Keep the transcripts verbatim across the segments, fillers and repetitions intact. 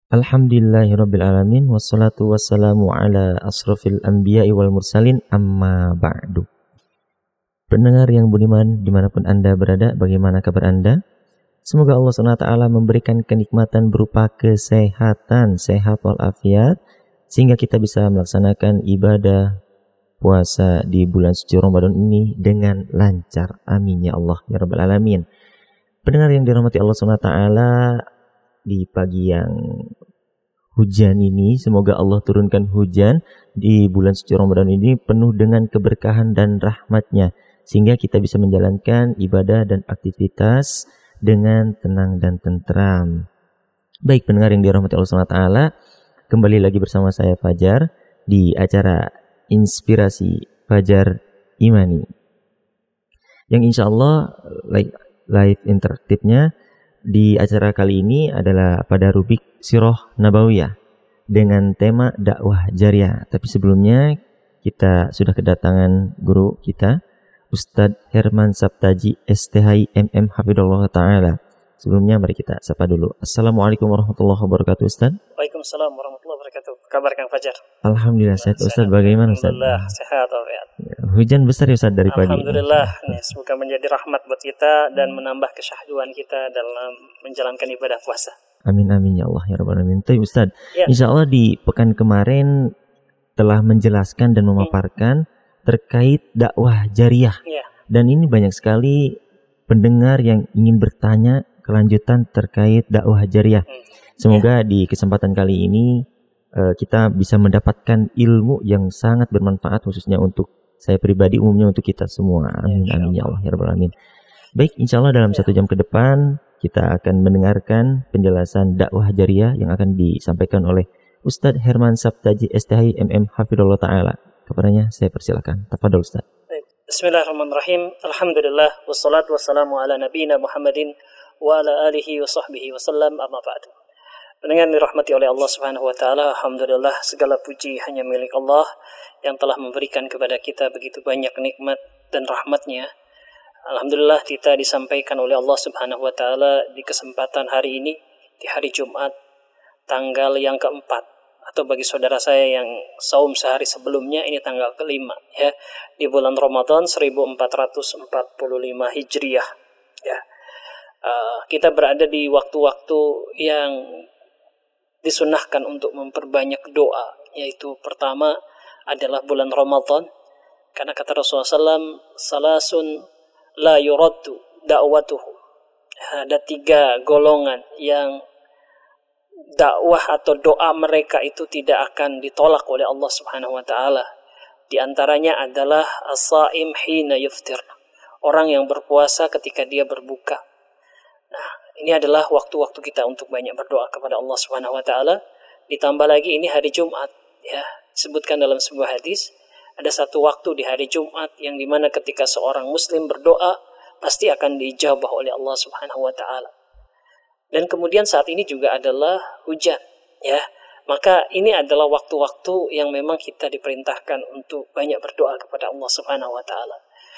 Alhamdulillahirabbil alamin wassalatu wassalamu ala asrofil anbiya'i wal mursalin amma ba'du. Pendengar yang budiman dimanapun Anda berada, bagaimana kabar Anda? Semoga Allah subhanahu wa taala memberikan kenikmatan berupa kesehatan, sehat walafiat, sehingga kita bisa melaksanakan ibadah puasa di bulan suci Ramadan ini dengan lancar. Amin ya Allah ya rabbal alamin. Pendengar yang dirahmati Allah subhanahu wa taala, di pagi yang hujan ini, semoga Allah turunkan hujan di bulan suci Ramadan ini penuh dengan keberkahan dan rahmatnya, sehingga kita bisa menjalankan ibadah dan aktivitas dengan tenang dan tentram. Baik pendengar yang dirahmati Allah subhanahu wa taala, kembali lagi bersama saya Fajar di acara Inspirasi Fajar Imani, yang insya Allah live, live interaktifnya di acara kali ini adalah pada rubrik Sirah Nabawiyah dengan tema dakwah jariah. Tapi sebelumnya kita sudah kedatangan guru kita, Ustadz Herman Saptaji S T H I M M Hafidhullah Ta'ala. Sebelumnya mari kita sapa dulu. Assalamualaikum warahmatullahi wabarakatuh Ustadz. Waalaikumsalam warahmatullahi wabarakatuh. Kabar Kang Fajar? Alhamdulillah sehat Ustadz. Bagaimana Ustadz? Alhamdulillah sehat Ustadz. Hujan besar ya Ustadz dari pagi. Alhamdulillah. Nih, semoga menjadi rahmat buat kita dan menambah kesyahduan kita dalam menjalankan ibadah puasa. Amin amin ya Allah ya rabbal alamin. Tapi Ustadz, ya. Insya Allah di pekan kemarin telah menjelaskan dan memaparkan hmm. terkait dakwah jariah. Ya. Dan ini banyak sekali pendengar yang ingin bertanya kelanjutan terkait dakwah jariah. Hmm. Semoga ya. di kesempatan kali ini uh, kita bisa mendapatkan ilmu yang sangat bermanfaat, khususnya untuk saya pribadi, umumnya untuk kita semua. Amin ya, amin ya Allah ya rabbal alamin. Baik, insya Allah dalam ya. satu jam ke depan kita akan mendengarkan penjelasan dakwah jariah yang akan disampaikan oleh Ustadz Herman Saptaji S T H I M M Hafidhullah Ta'ala. Kepadanya saya persilakan. Tafadhol Ustadz. Bismillahirrahmanirrahim. Alhamdulillah wassalatu wassalamu ala nabiyina Muhammadin wa ala alihi wa sahbihi wasallam, amma ba'du. Pendengar dirahmati oleh Allah Subhanahu wa taala, alhamdulillah segala puji hanya milik Allah yang telah memberikan kepada kita begitu banyak nikmat dan rahmatnya. Alhamdulillah kita disampaikan oleh Allah Subhanahu wa taala di kesempatan hari ini, di hari Jumat tanggal yang keempat, atau bagi saudara saya yang saum sehari sebelumnya ini tanggal kelima ya, di bulan Ramadan seribu empat ratus empat puluh lima Hijriah ya. Uh, kita berada di waktu-waktu yang disunahkan untuk memperbanyak doa, yaitu pertama adalah bulan Ramadan, karena kata Rasulullah shallallahu alaihi wasallam, salasun la yuraddu da'watuhu. Ada tiga golongan yang dakwah atau doa mereka itu tidak akan ditolak oleh Allah Subhanahu wa taala. Di antaranya adalah as-saim hina yuftir, orang yang berpuasa ketika dia berbuka. Nah, ini adalah waktu-waktu kita untuk banyak berdoa kepada Allah Subhanahu wa taala. Ditambah lagi ini hari Jumat ya, disebutkan dalam sebuah hadis, ada satu waktu di hari Jumat yang dimana ketika seorang muslim berdoa pasti akan diijabah oleh Allah Subhanahu wa taala. Dan kemudian saat ini juga adalah hujan ya. Maka ini adalah waktu-waktu yang memang kita diperintahkan untuk banyak berdoa kepada Allah Subhanahu wa taala.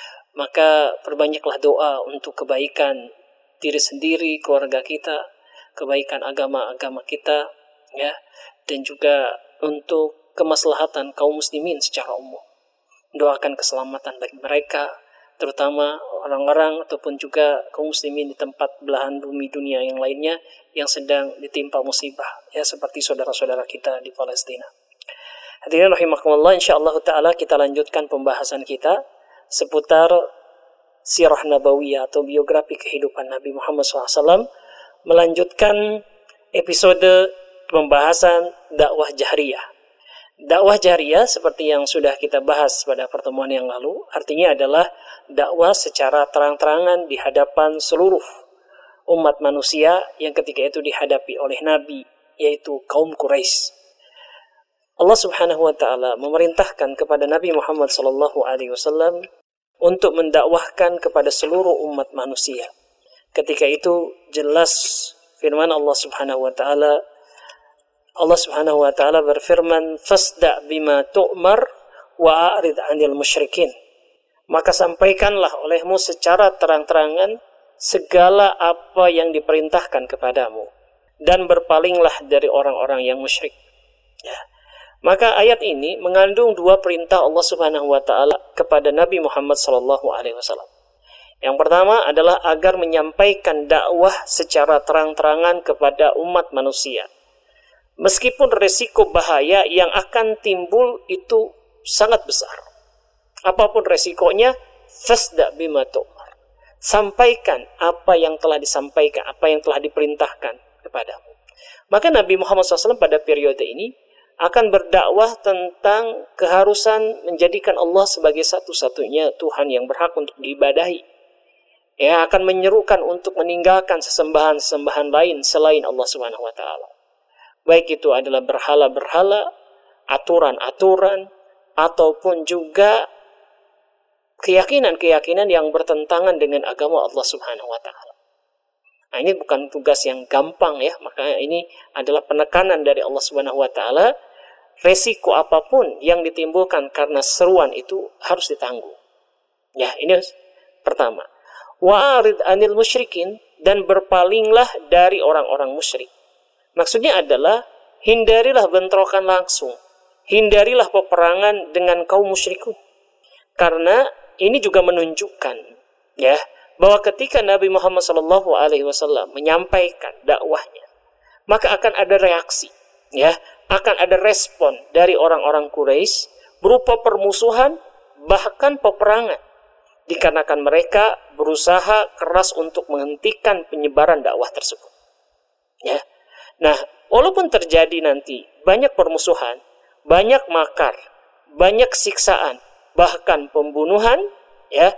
Maka perbanyaklah doa untuk kebaikan diri sendiri, keluarga kita, kebaikan agama-agama kita ya, dan juga untuk kemaslahatan kaum muslimin secara umum. Doakan keselamatan bagi mereka, terutama orang-orang ataupun juga kaum muslimin di tempat belahan bumi dunia yang lainnya yang sedang ditimpa musibah ya, seperti saudara-saudara kita di Palestina. Hadirin rahimakumullah, insyaallah taala kita lanjutkan pembahasan kita seputar sirah nabawiyah atau biografi kehidupan Nabi Muhammad shallallahu alaihi wasallam, melanjutkan episode pembahasan dakwah jahriyah. Dakwah jariyah seperti yang sudah kita bahas pada pertemuan yang lalu, artinya adalah dakwah secara terang-terangan di hadapan seluruh umat manusia yang ketika itu dihadapi oleh Nabi, yaitu kaum Quraisy. Allah Subhanahu wa taala memerintahkan kepada Nabi Muhammad sallallahu alaihi wasallam untuk mendakwahkan kepada seluruh umat manusia. Ketika itu jelas firman Allah Subhanahu wa taala, Allah Subhanahu wa taala berfirman, fasda bima tu'mar wa a'rid 'anil musyrikin. Maka sampaikanlah olehmu secara terang-terangan segala apa yang diperintahkan kepadamu, dan berpalinglah dari orang-orang yang musyrik. Ya. Maka ayat ini mengandung dua perintah Allah Subhanahu wa taala kepada Nabi Muhammad sallallahu alaihi wasallam. Yang pertama adalah agar menyampaikan dakwah secara terang-terangan kepada umat manusia. Meskipun resiko bahaya yang akan timbul itu sangat besar. Apapun resikonya, fasda bima tu'mar. Sampaikan apa yang telah disampaikan, apa yang telah diperintahkan kepadamu. Maka Nabi Muhammad shallallahu alaihi wasallam pada periode ini akan berdakwah tentang keharusan menjadikan Allah sebagai satu-satunya Tuhan yang berhak untuk diibadahi. Ya, akan menyerukan untuk meninggalkan sesembahan-sesembahan lain selain Allah Subhanahu wa taala. Baik itu adalah berhala-berhala, aturan-aturan, ataupun juga keyakinan-keyakinan yang bertentangan dengan agama Allah Subhanahu wa taala. Nah, ini bukan tugas yang gampang ya, maka ini adalah penekanan dari Allah Subhanahu wa taala. Resiko apapun yang ditimbulkan karena seruan itu harus ditanggung. Ya, ini pertama. Wa'arid anil musyrikin, dan berpalinglah dari orang-orang musyrik. Maksudnya adalah hindarilah bentrokan langsung. Hindarilah peperangan dengan kaum musyrikun. Karena ini juga menunjukkan ya bahwa ketika Nabi Muhammad shallallahu alaihi wasallam menyampaikan dakwahnya, maka akan ada reaksi, ya, akan ada respon dari orang-orang Quraisy berupa permusuhan bahkan peperangan, dikarenakan mereka berusaha keras untuk menghentikan penyebaran dakwah tersebut. Ya, nah, walaupun terjadi nanti banyak permusuhan, banyak makar, banyak siksaan, bahkan pembunuhan, ya,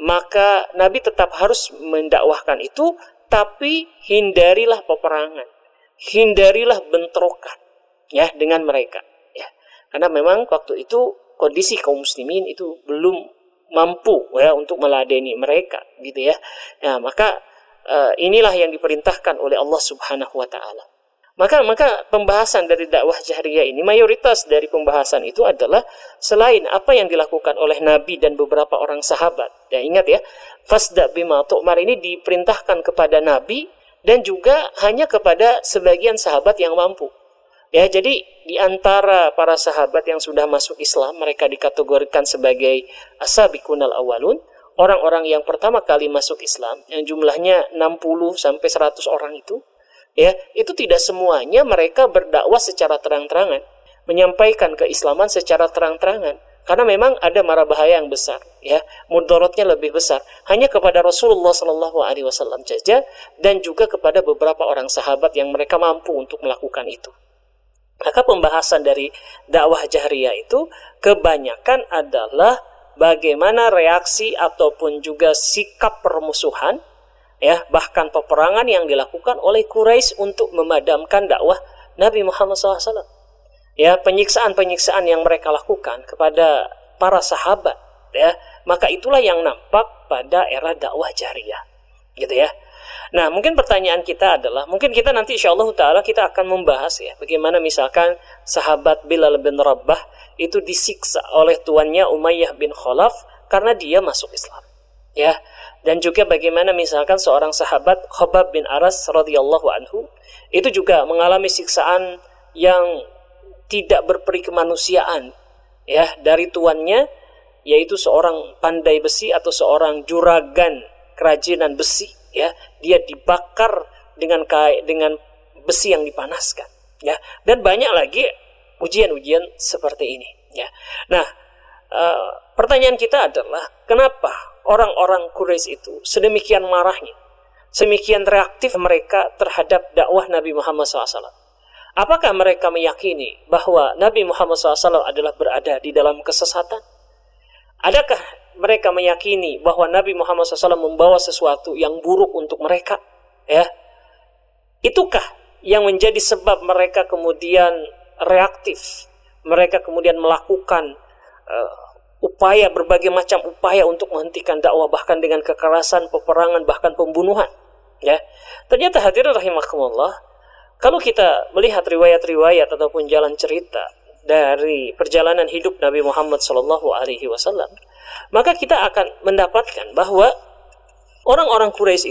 maka Nabi tetap harus mendakwahkan itu, tapi hindarilah peperangan, hindarilah bentrokan, ya, dengan mereka, ya, karena memang waktu itu kondisi kaum muslimin itu belum mampu ya untuk meladeni mereka, gitu ya. Nah, maka uh, inilah yang diperintahkan oleh Allah Subhanahu wa taala. Maka maka pembahasan dari dakwah jahriyah ini, mayoritas dari pembahasan itu adalah selain apa yang dilakukan oleh Nabi dan beberapa orang sahabat. Ya, ingat ya, fasda bima tu'mar ini diperintahkan kepada Nabi dan juga hanya kepada sebagian sahabat yang mampu. Ya, jadi di antara para sahabat yang sudah masuk Islam, mereka dikategorikan sebagai as-sabiqunal awwalun, orang-orang yang pertama kali masuk Islam, yang jumlahnya enam puluh sampai seratus orang itu. Ya, itu tidak semuanya mereka berdakwah secara terang-terangan, menyampaikan keislaman secara terang-terangan, karena memang ada mara bahaya yang besar, ya, mudaratnya lebih besar, hanya kepada Rasulullah shallallahu alaihi wasallam saja, dan juga kepada beberapa orang sahabat yang mereka mampu untuk melakukan itu. Maka pembahasan dari dakwah jahriyah itu kebanyakan adalah bagaimana reaksi ataupun juga sikap permusuhan, ya, bahkan peperangan yang dilakukan oleh Quraisy untuk memadamkan dakwah Nabi Muhammad shallallahu alaihi wasallam. Ya, penyiksaan-penyiksaan yang mereka lakukan kepada para sahabat, ya, maka itulah yang nampak pada era dakwah jahriyah, gitu ya. Nah, mungkin pertanyaan kita adalah, mungkin kita nanti insyaallah ta'ala kita akan membahas ya, bagaimana misalkan sahabat Bilal bin Rabah itu disiksa oleh tuannya Umayyah bin Khalaf karena dia masuk Islam. Ya, dan juga bagaimana misalkan seorang sahabat Khabbab bin Aras radhiyallahu anhu itu juga mengalami siksaan yang tidak berperi kemanusiaan, ya, dari tuannya, yaitu seorang pandai besi atau seorang juragan kerajinan besi, ya, dia dibakar dengan kai, dengan besi yang dipanaskan, ya, dan banyak lagi ujian-ujian seperti ini, ya. Nah, uh, pertanyaan kita adalah kenapa orang-orang Quraisy itu sedemikian marahnya, sedemikian reaktif mereka terhadap dakwah Nabi Muhammad shallallahu alaihi wasallam? Apakah mereka meyakini bahwa Nabi Muhammad shallallahu alaihi wasallam adalah berada di dalam kesesatan? Adakah mereka meyakini bahwa Nabi Muhammad shallallahu alaihi wasallam membawa sesuatu yang buruk untuk mereka? Ya, itukah yang menjadi sebab mereka kemudian reaktif? Mereka kemudian melakukan uh, upaya, berbagai macam upaya untuk menghentikan dakwah, bahkan dengan kekerasan, peperangan, bahkan pembunuhan. Ya, ternyata hadirin rahimakumullah, kalau kita melihat riwayat-riwayat ataupun jalan cerita dari perjalanan hidup Nabi Muhammad shallallahu alaihi wasallam, maka kita akan mendapatkan bahwa orang-orang Quraisy itu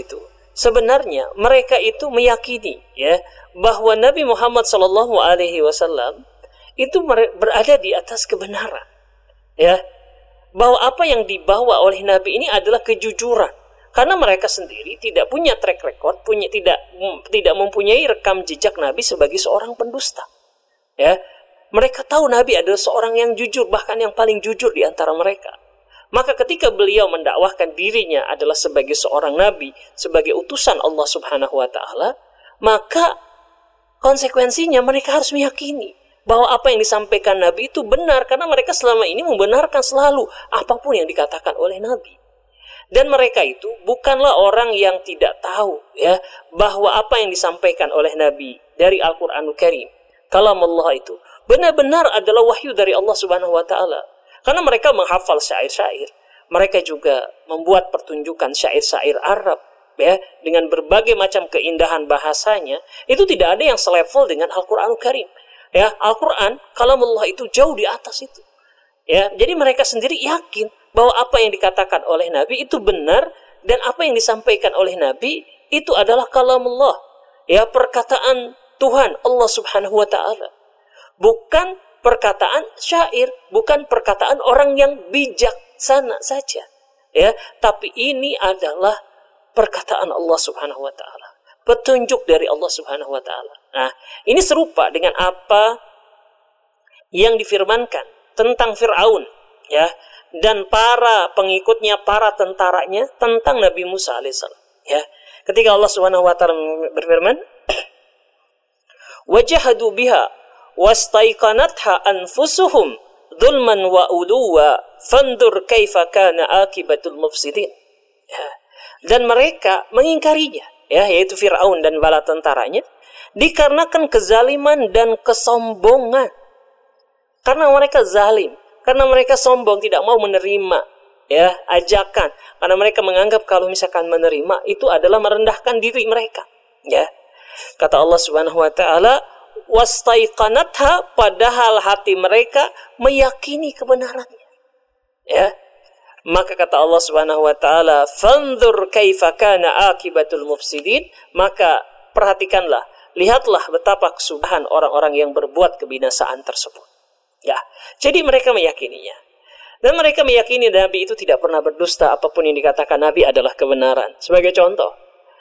sebenarnya mereka itu meyakini ya bahwa Nabi Muhammad Shallallahu Alaihi Wasallam itu berada di atas kebenaran, ya, bahwa apa yang dibawa oleh Nabi ini adalah kejujuran, karena mereka sendiri tidak punya track record, punya tidak tidak mempunyai rekam jejak Nabi sebagai seorang pendusta, ya. Mereka tahu Nabi adalah seorang yang jujur, bahkan yang paling jujur di antara mereka. Maka ketika beliau mendakwahkan dirinya adalah sebagai seorang Nabi, sebagai utusan Allah Subhanahu wa Ta'ala, maka konsekuensinya mereka harus meyakini bahwa apa yang disampaikan Nabi itu benar, karena mereka selama ini membenarkan selalu apapun yang dikatakan oleh Nabi. Dan mereka itu bukanlah orang yang tidak tahu ya bahwa apa yang disampaikan oleh Nabi dari Al-Qur'anul Karim, kalamullah itu benar-benar adalah wahyu dari Allah Subhanahu wa Ta'ala. Karena mereka menghafal syair-syair, mereka juga membuat pertunjukan syair-syair Arab ya dengan berbagai macam keindahan bahasanya. Itu tidak ada yang selevel dengan Al-Qur'anul Karim. Ya, Al-Qur'an kalamullah itu jauh di atas itu. Ya, jadi mereka sendiri yakin bahwa apa yang dikatakan oleh Nabi itu benar, dan apa yang disampaikan oleh Nabi itu adalah kalamullah. Ya, perkataan Tuhan Allah Subhanahu wa Ta'ala. Bukan perkataan syair, bukan perkataan orang yang bijaksana saja, ya, tapi ini adalah perkataan Allah Subhanahu wa Ta'ala, petunjuk dari Allah Subhanahu wa Ta'ala. Nah, ini serupa dengan apa yang difirmankan tentang Fir'aun ya dan para pengikutnya, para tentaranya tentang Nabi Musa alaihissalam, ya. Ketika Allah Subhanahu wa Ta'ala berfirman, wajahadu biha wastaiqanatha anfusuhum dzulman wa uluwa fandur kaifa kana akibatul mufsidin. Ya. Dan mereka mengingkarinya, ya, yaitu Fir'aun dan bala tentaranya, dikarenakan kezaliman dan kesombongan. Karena mereka zalim, karena mereka sombong, tidak mau menerima ya ajakan, karena mereka menganggap kalau misalkan menerima itu adalah merendahkan diri mereka, ya. Kata Allah Subhanahu wa Ta'ala, wastaiqanatha, padahal hati mereka meyakini kebenarannya, ya. Maka kata Allah Subhanahu wa Ta'ala, fanzur kaifa kana akibatul mufsidin, maka perhatikanlah, lihatlah betapa kesudahan orang-orang yang berbuat kebinasaan tersebut, ya. Jadi mereka meyakininya, dan mereka meyakini Nabi itu tidak pernah berdusta, apapun yang dikatakan Nabi adalah kebenaran. Sebagai contoh,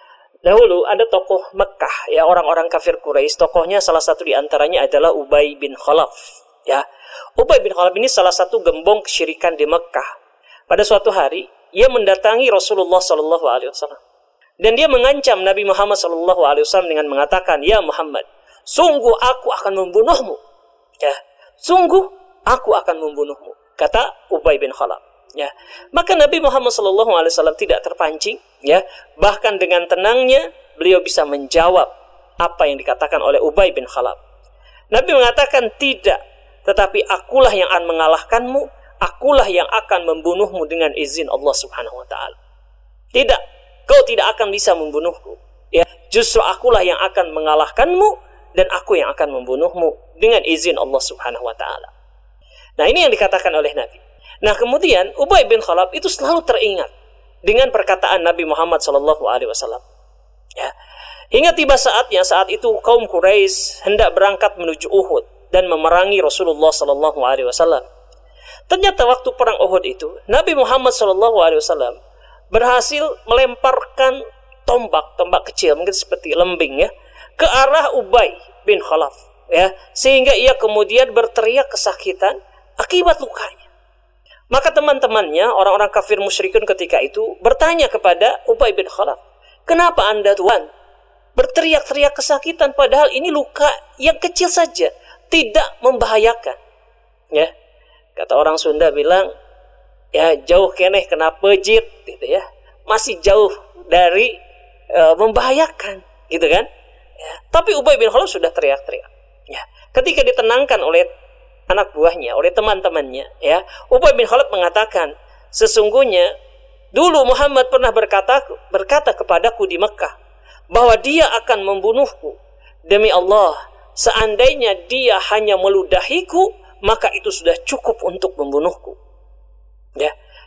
dahulu ada tokoh Mekah, ya, orang-orang kafir Quraisy. Tokohnya salah satu di antaranya adalah Ubay bin Khalaf, ya. Ubay bin Khalaf ini salah satu gembong kesyirikan di Mekah. Pada suatu hari, ia mendatangi Rasulullah Shallallahu Alaihi Wasallam dan dia mengancam Nabi Muhammad Shallallahu Alaihi Wasallam dengan mengatakan, ya Muhammad, sungguh aku akan membunuhmu, ya, sungguh aku akan membunuhmu, kata Ubay bin Khalaf. Ya, maka Nabi Muhammad Shallallahu Alaihi Wasallam tidak terpancing, ya, bahkan dengan tenangnya beliau bisa menjawab apa yang dikatakan oleh Ubay bin Khalaf. Nabi mengatakan, tidak, tetapi akulah yang akan mengalahkanmu, akulah yang akan membunuhmu dengan izin Allah Subhanahu Wa Taala. Tidak, kau tidak akan bisa membunuhku, ya, justru akulah yang akan mengalahkanmu dan aku yang akan membunuhmu dengan izin Allah Subhanahu Wa Taala. Nah, ini yang dikatakan oleh Nabi. Nah, kemudian Ubay bin Khalaf itu selalu teringat dengan perkataan Nabi Muhammad Shallallahu Alaihi Wasallam. Ya, hingga tiba saatnya, saat itu kaum Quraisy hendak berangkat menuju Uhud dan memerangi Rasulullah Shallallahu Alaihi Wasallam. Ternyata waktu perang Uhud itu Nabi Muhammad Shallallahu Alaihi Wasallam berhasil melemparkan tombak, tombak kecil mungkin seperti lembing, ya, ke arah Ubay bin Khalaf, ya, sehingga ia kemudian berteriak kesakitan akibat lukanya. Maka teman-temannya, orang-orang kafir musyrikun ketika itu bertanya kepada Ubay bin Khalaf, kenapa anda Tuhan berteriak-teriak kesakitan padahal ini luka yang kecil saja, tidak membahayakan, ya. Kata orang Sunda bilang, ya, jauh keneh kena pejit, gitu, ya, masih jauh dari e, membahayakan, gitu kan, ya. Tapi Ubay bin Khalaf sudah teriak-teriak, ya. Ketika ditenangkan oleh anak buahnya, oleh teman-temannya, ya, Ubay bin Khalaf mengatakan, sesungguhnya dulu Muhammad pernah berkata berkata kepadaku di Mekah bahwa dia akan membunuhku. Demi Allah, seandainya dia hanya meludahiku, maka itu sudah cukup untuk membunuhku. Ya,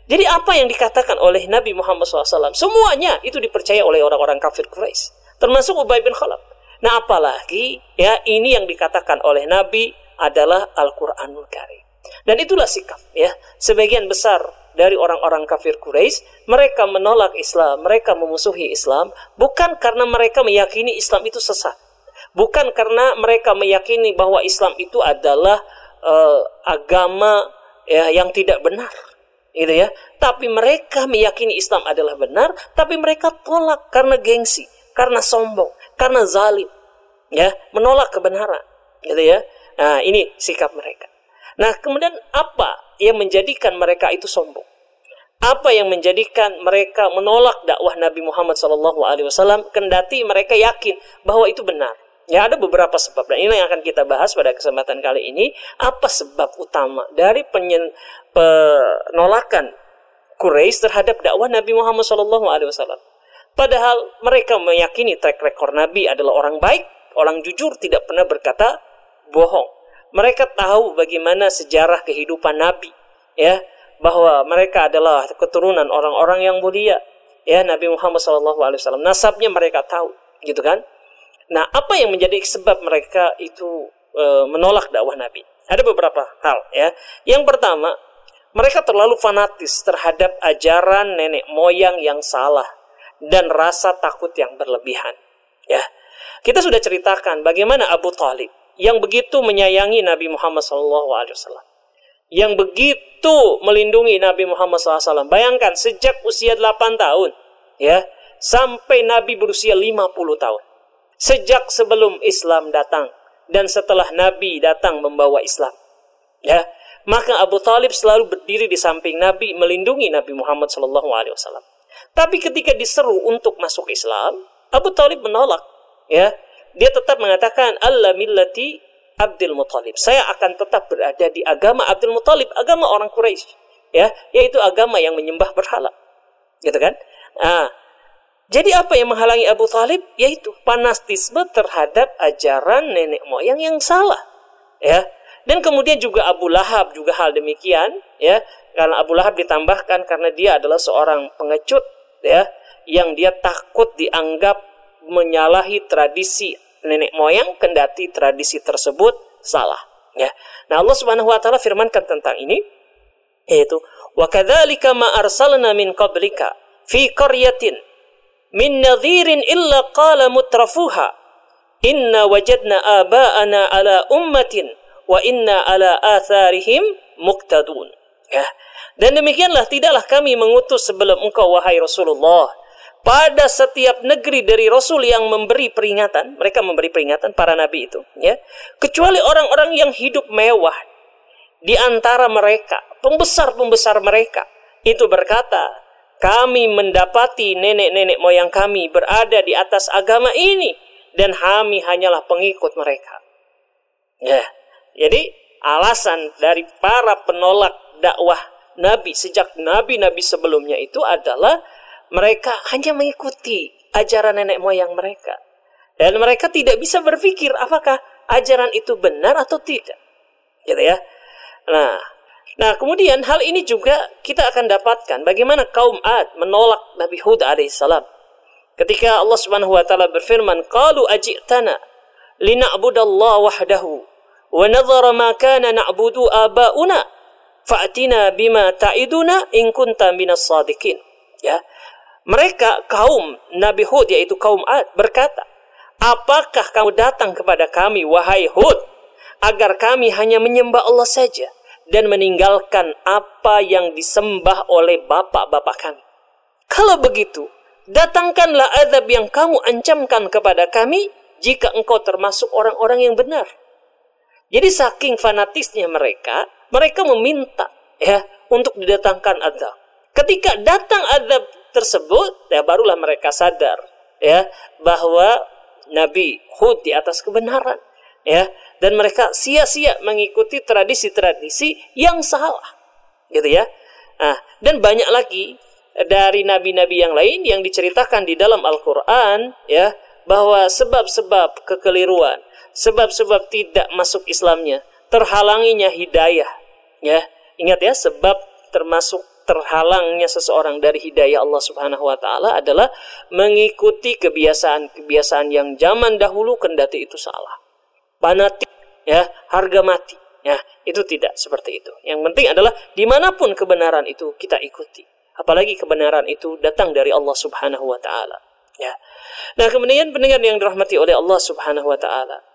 Jadi apa yang dikatakan oleh Nabi Muhammad shallallahu alaihi wasallam semuanya itu dipercaya oleh orang-orang kafir Quraisy, termasuk Ubay bin Khalaf. Nah, apalagi ya ini yang dikatakan oleh Nabi adalah Al-Qur'anul Karim. Dan itulah sikap ya sebagian besar dari orang-orang kafir Quraisy. Mereka menolak Islam, mereka memusuhi Islam bukan karena mereka meyakini Islam itu sesat, bukan karena mereka meyakini bahwa Islam itu adalah uh, agama ya yang tidak benar, gitu ya. Tapi mereka meyakini Islam adalah benar, tapi mereka tolak karena gengsi, karena sombong, karena zalim, ya, menolak kebenaran, gitu ya. Nah, ini sikap mereka. Nah, kemudian apa yang menjadikan mereka itu sombong? Apa yang menjadikan mereka menolak dakwah Nabi Muhammad shallallahu alaihi wasallam kendati mereka yakin bahwa itu benar? Ya, ada beberapa sebab, dan ini yang akan kita bahas pada kesempatan kali ini. Apa sebab utama dari penyen, penolakan Quraisy terhadap dakwah Nabi Muhammad shallallahu alaihi wasallam? Padahal mereka meyakini track record Nabi adalah orang baik, orang jujur, tidak pernah berkata bohong. Mereka tahu bagaimana sejarah kehidupan Nabi, ya, bahwa mereka adalah keturunan orang-orang yang mulia, ya, Nabi Muhammad shallallahu alaihi wasallam. Nasabnya mereka tahu, gitu kan? Nah, apa yang menjadi sebab mereka itu e, menolak dakwah Nabi? Ada beberapa hal, ya. Yang pertama, mereka terlalu fanatis terhadap ajaran nenek moyang yang salah dan rasa takut yang berlebihan, ya. Kita sudah ceritakan bagaimana Abu Thalib yang begitu menyayangi Nabi Muhammad shallallahu alaihi wasallam, yang begitu melindungi Nabi Muhammad shallallahu alaihi wasallam. Bayangkan sejak usia delapan tahun, ya, sampai Nabi berusia lima puluh tahun. Sejak sebelum Islam datang dan setelah Nabi datang membawa Islam, ya, maka Abu Thalib selalu berdiri di samping Nabi, melindungi Nabi Muhammad shallallahu alaihi wasallam. Tapi ketika diseru untuk masuk Islam, Abu Thalib menolak, ya. Dia tetap mengatakan alla millati Abdul Muthalib. Saya akan tetap berada di agama Abdul Muthalib, agama orang Quraisy, ya, yaitu agama yang menyembah berhala, gitu kan? Nah, jadi apa yang menghalangi Abu Thalib? Yaitu fanatisme terhadap ajaran nenek moyang yang salah, ya. Dan kemudian juga Abu Lahab juga hal demikian, ya. Karena Abu Lahab ditambahkan karena dia adalah seorang pengecut, ya, yang dia takut dianggap menyalahi tradisi nenek moyang kendati tradisi tersebut salah, ya. Nah, Allah Subhanahu wa taala firmankan tentang ini, yaitu wa kadzalika ma arsalna min qablika fi qaryatin min nadhirin illa qala mutrafuha inna wajadna aba'ana ala ummatin wa inna ala atharihim muqtadun, ya. Dan demikianlah tidaklah kami mengutus sebelum engkau wahai Rasulullah pada setiap negeri dari Rasul yang memberi peringatan. Mereka memberi peringatan para nabi itu, ya, kecuali orang-orang yang hidup mewah di antara mereka, pembesar-pembesar mereka itu berkata, kami mendapati nenek-nenek moyang kami berada di atas agama ini dan kami hanyalah pengikut mereka, ya. Jadi alasan dari para penolak dakwah Nabi sejak nabi-nabi sebelumnya itu adalah mereka hanya mengikuti ajaran nenek moyang mereka. Dan mereka tidak bisa berpikir apakah ajaran itu benar atau tidak, gitu ya. Nah, nah kemudian hal ini juga kita akan dapatkan bagaimana kaum Ad menolak Nabi Hud alaihissalam. Ketika Allah Subhanahu wa taala berfirman, qalu aji'tana lina'budallaha wahdahu wa nadhara ma kana na'budu aba'una fa'tina bima ta'iduna in kunta minas sadiqin, ya. Mereka kaum Nabi Hud, yaitu kaum Ad, berkata, apakah kamu datang kepada kami wahai Hud agar kami hanya menyembah Allah saja dan meninggalkan apa yang disembah oleh bapak-bapak kami? Kalau begitu, datangkanlah azab yang kamu ancamkan kepada kami jika engkau termasuk orang-orang yang benar. Jadi saking fanatisnya mereka, mereka meminta, ya, untuk didatangkan azab. Ketika datang azab tersebut, ya, barulah mereka sadar, ya, bahwa Nabi Hud di atas kebenaran, ya, dan mereka sia-sia mengikuti tradisi-tradisi yang salah, gitu ya. Nah, dan banyak lagi dari nabi-nabi yang lain yang diceritakan di dalam Al-Quran, ya, bahwa sebab-sebab kekeliruan, sebab-sebab tidak masuk Islamnya, terhalanginya hidayah, ya. Ingat ya, sebab termasuk terhalangnya seseorang dari hidayah Allah Subhanahu wa taala adalah mengikuti kebiasaan-kebiasaan yang zaman dahulu kendati itu salah. Fanatik, ya, harga mati. Ya, itu tidak seperti itu. Yang penting adalah dimanapun kebenaran itu kita ikuti. Apalagi kebenaran itu datang dari Allah Subhanahu wa taala. Ya. Nah, kemudian pendengar yang dirahmati oleh Allah Subhanahu wa taala.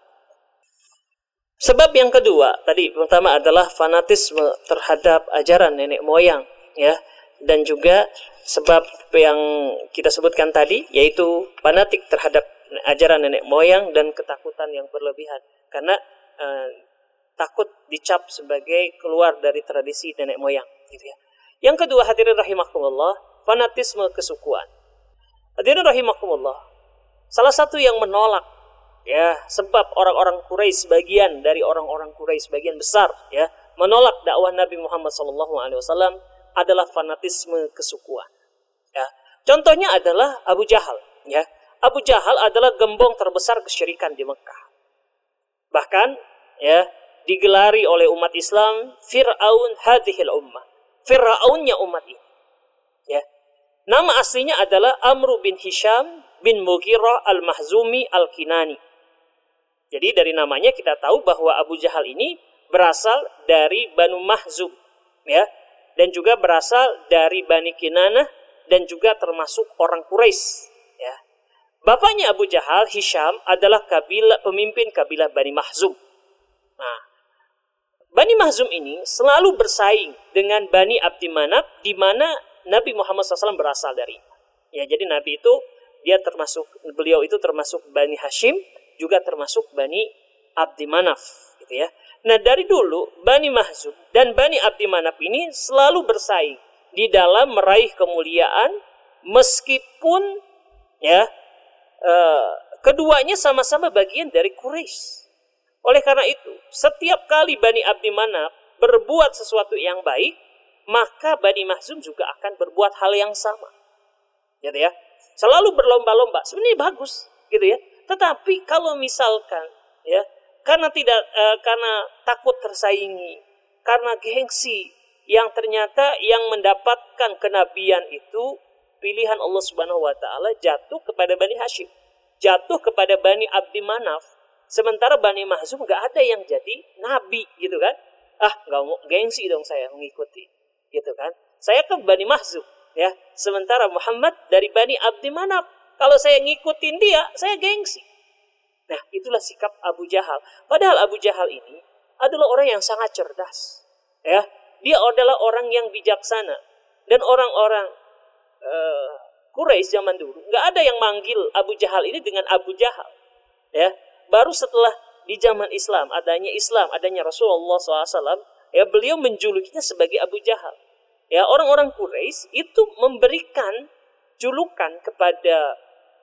Sebab yang kedua, tadi pertama adalah fanatisme terhadap ajaran nenek moyang, ya. Dan juga sebab yang kita sebutkan tadi yaitu fanatik terhadap ajaran nenek moyang dan ketakutan yang berlebihan. Karena eh, takut dicap sebagai keluar dari tradisi nenek moyang, gitu ya. Yang kedua, hadirin rahimakumullah, fanatisme kesukuan. Hadirin rahimakumullah, salah satu yang menolak, ya, sebab orang-orang Quraisy, sebagian dari orang-orang Quraisy, sebagian besar, ya, menolak dakwah Nabi Muhammad shallallahu alaihi wasallam adalah fanatisme kesukuan. Ya. Contohnya adalah Abu Jahal. Ya. Abu Jahal adalah gembong terbesar kesyirikan di Mekah. Bahkan, ya, digelari oleh umat Islam Fir'aun hadhil ummah. Fir'aunnya umat ini. Ya. Nama aslinya adalah Amru bin Hisham bin Mughirah al-Mahzumi al-Kinani. Jadi dari namanya kita tahu bahwa Abu Jahal ini berasal dari Banu Mahzum, ya, dan juga berasal dari Bani Kinanah dan juga termasuk orang Quraisy. Ya. Bapaknya Abu Jahal, Hisham, adalah kabilah pemimpin kabilah Bani Mahzum. Nah, Bani Mahzum ini selalu bersaing dengan Bani Abdi Manaf, di mana Nabi Muhammad shallallahu alaihi wasallam berasal dari. Ya, jadi Nabi itu dia termasuk, beliau itu termasuk Bani Hashim, juga termasuk Bani Abdi Manaf, gitu ya. Nah, dari dulu Bani Mahzum dan Bani Abdi Manaf ini selalu bersaing di dalam meraih kemuliaan, meskipun ya eh, keduanya sama-sama bagian dari Quraisy. Oleh karena itu, setiap kali Bani Abdi Manaf berbuat sesuatu yang baik, maka Bani Mahzum juga akan berbuat hal yang sama. Gitu ya. Selalu berlomba-lomba. Sebenarnya bagus, gitu ya. Tetapi kalau misalkan, ya, karena tidak, eh, karena takut tersaingi, karena gengsi, yang ternyata yang mendapatkan kenabian itu pilihan Allah Subhanahu Wa Taala jatuh kepada Bani Hashim, jatuh kepada Bani Abdi Manaf. Sementara Bani Mahzum nggak ada yang jadi nabi, gitu kan? Ah, nggak mau, gengsi dong saya mengikuti, gitu kan? Saya ke Bani Mahzum, ya. Sementara Muhammad dari Bani Abdi Manaf. Kalau saya ngikutin dia, saya gengsi. Nah, itulah sikap Abu Jahal. Padahal Abu Jahal ini adalah orang yang sangat cerdas, ya. Dia adalah orang yang bijaksana, dan orang-orang uh, Quraisy zaman dulu nggak ada yang manggil Abu Jahal ini dengan Abu Jahal, ya. Baru setelah di zaman Islam, adanya Islam, adanya Rasulullah shallallahu alaihi wasallam, ya, beliau menjulukinya sebagai Abu Jahal. Ya, orang-orang Quraisy itu memberikan julukan kepada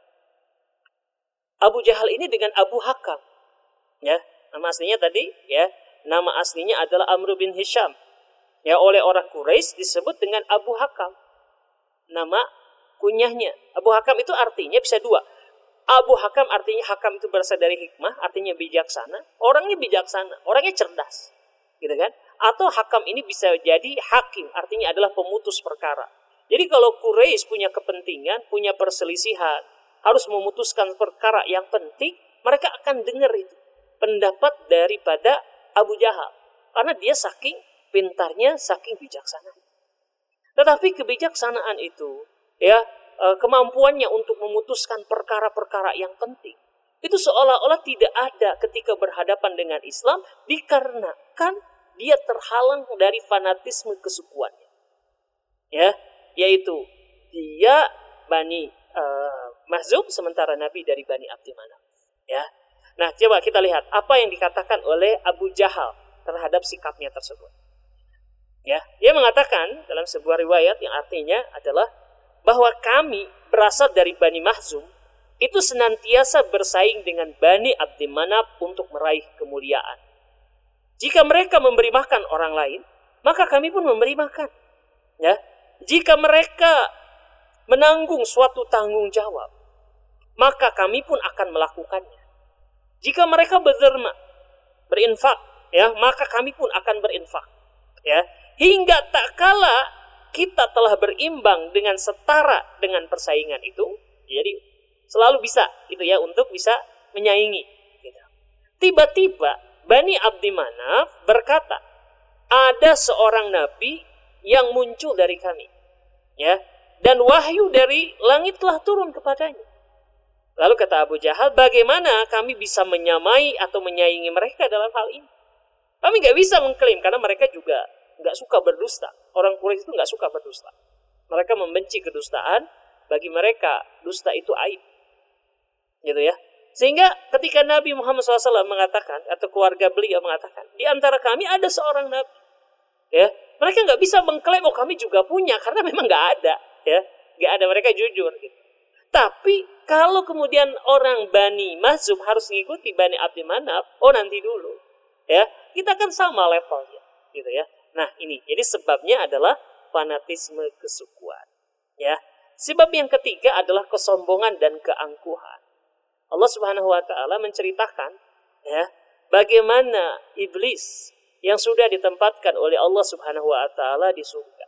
Abu Jahal ini dengan Abu Hakam. Ya, nama aslinya tadi, ya, nama aslinya adalah Amr bin Hisham. Ya, oleh orang Quraisy disebut dengan Abu Hakam. Nama kunyahnya. Abu Hakam itu artinya bisa dua. Abu Hakam artinya, hakam itu berasal dari hikmah, artinya bijaksana. Orangnya bijaksana, orangnya cerdas, gitu kan? Atau hakam ini bisa jadi hakim, artinya adalah pemutus perkara. Jadi kalau Quraisy punya kepentingan, punya perselisihan, harus memutuskan perkara yang penting, mereka akan dengar itu pendapat daripada Abu Jahal, karena dia saking pintarnya, saking bijaksana. Tetapi kebijaksanaan itu, ya, kemampuannya untuk memutuskan perkara-perkara yang penting, itu seolah-olah tidak ada ketika berhadapan dengan Islam, dikarenakan dia terhalang dari fanatisme kesukuannya, ya, yaitu dia Bani uh, Mahzum, sementara Nabi dari Bani Abdi Manaf, ya. Nah, coba kita lihat apa yang dikatakan oleh Abu Jahal terhadap sikapnya tersebut. Ya, dia mengatakan dalam sebuah riwayat yang artinya adalah bahwa kami berasal dari Bani Mahzum itu senantiasa bersaing dengan Bani Abdi Manaf untuk meraih kemuliaan. Jika mereka memberi makan orang lain, maka kami pun memberi makan. Ya, jika mereka menanggung suatu tanggung jawab, maka kami pun akan melakukannya. Jika mereka berderma, berinfak, ya, maka kami pun akan berinfak. Ya, hingga tak kala kita telah berimbang dengan setara dengan persaingan itu, jadi selalu bisa gitu ya untuk bisa menyaingi. Gitu. Tiba-tiba Bani Abdi Manaf berkata, ada seorang nabi yang muncul dari kami, ya, dan wahyu dari langit telah turun kepadanya. Lalu kata Abu Jahal, bagaimana kami bisa menyamai atau menyaingi mereka dalam hal ini? Kami nggak bisa mengklaim karena mereka juga nggak suka berdusta. Orang Quraisy itu nggak suka berdusta. Mereka membenci kedustaan. Bagi mereka dusta itu aib, gitu ya. Sehingga ketika Nabi Muhammad shallallahu alaihi wasallam mengatakan atau keluarga beliau mengatakan, di antara kami ada seorang nabi, ya, mereka nggak bisa mengklaim oh kami juga punya karena memang nggak ada, ya, nggak ada, mereka jujur. Gitu. Tapi kalau kemudian orang Bani Makhzum harus mengikuti Bani Abdi Manaf, oh nanti dulu, ya, kita kan sama levelnya, gitu ya. Nah ini, jadi sebabnya adalah fanatisme kesukuan. Ya, sebab yang ketiga adalah kesombongan dan keangkuhan. Allah Subhanahu Wa Taala menceritakan, ya, bagaimana iblis yang sudah ditempatkan oleh Allah Subhanahu Wa Taala di surga,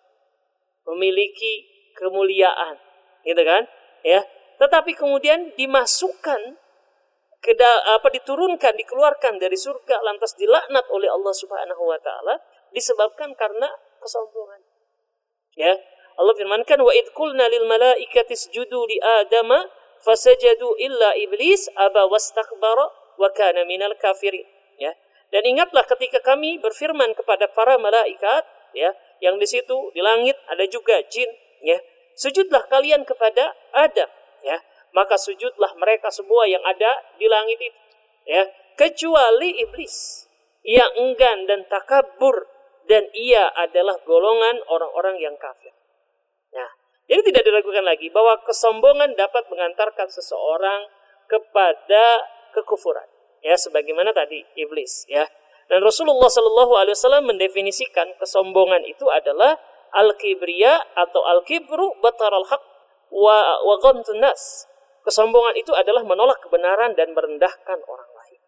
memiliki kemuliaan, gitu kan? Ya, tetapi kemudian dimasukkan ke apa diturunkan, dikeluarkan dari surga, lantas dilaknat oleh Allah Subhanahu Wa Taala disebabkan karena kesombongan. Ya, Allah firmankan, wa id qulna lil malaikati isjudu li adama fasajadu illa iblis aba wastakbara wa kana minal kafirin. Ya, dan ingatlah ketika kami berfirman kepada para malaikat, ya, yang di situ di langit ada juga jin, ya, sujudlah kalian kepada Adam, ya, maka sujudlah mereka semua yang ada di langit itu, ya, kecuali iblis yang enggan dan takabur, dan ia adalah golongan orang-orang yang kafir. Nah, jadi tidak diragukan lagi bahwa kesombongan dapat mengantarkan seseorang kepada kekufuran, ya, sebagaimana tadi iblis, ya. Dan Rasulullah Shallallahu Alaihi Wasallam mendefinisikan kesombongan itu adalah al-kibriya atau al-kibru bataral haq wa wa ghamtun nas. Kesombongan itu adalah menolak kebenaran dan merendahkan orang lain.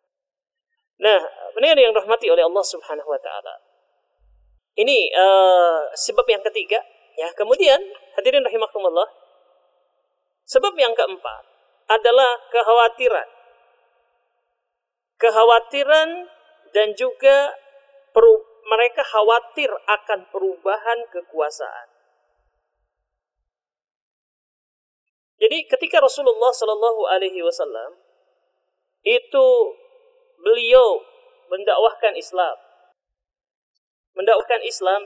Nah, benar yang dirahmati oleh Allah Subhanahu Wa Taala. Ini uh, sebab yang ketiga, ya. Kemudian hadirin rahimakumullah, sebab yang keempat adalah kekhawatiran. Kekhawatiran dan juga peru- mereka khawatir akan perubahan kekuasaan. Jadi ketika Rasulullah Shallallahu Alaihi Wasallam itu beliau mendakwahkan Islam, mendakwahkan Islam,